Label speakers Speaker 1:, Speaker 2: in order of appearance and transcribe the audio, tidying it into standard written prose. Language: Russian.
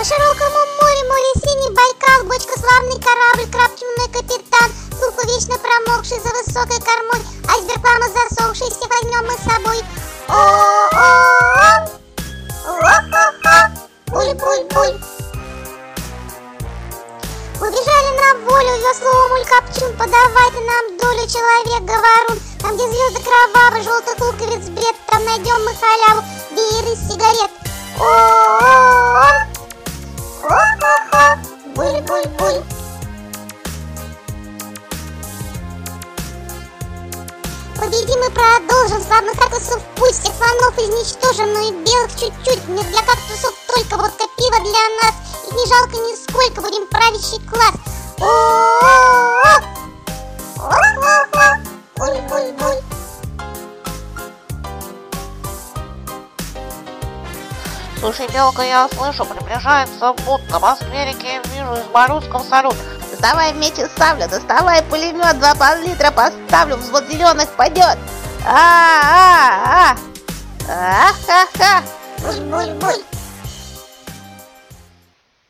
Speaker 1: По широкому морю, море синий Байкал, бочка славный корабль, краб чумной капитан, Сулку вечно промокший за высокой кормой, айсберг плавно засохший, всех возьмем мы с собой. О-о-о! О-хо-хо! Буль-буль-буль! Убежали на волю, весло муль Капчун, подавай ты нам долю, человек говорун. Там, где звезды кровавы, желтых луковиц бред, там найдем мы халяву, вееры сигарет. О-о-о! О-хо-хо! Буль-буль-буль! Победим и продолжим, славных кактусов путь, всех слонов изничтожим, но и белых чуть-чуть, не для кактусов только, водка пива для нас, их не жалко нисколько, будем правящий класс. О-о-о! О-хо-хо! Буль-буль-буль!
Speaker 2: Слушай, Белка, я слышу, приближается бот. На Москве-реке вижу из моллюсков салют. Доставай меч и саблю, доставай пулемет, 2 пол-литра поставлю, взвод зеленых пойдет. А-а-а!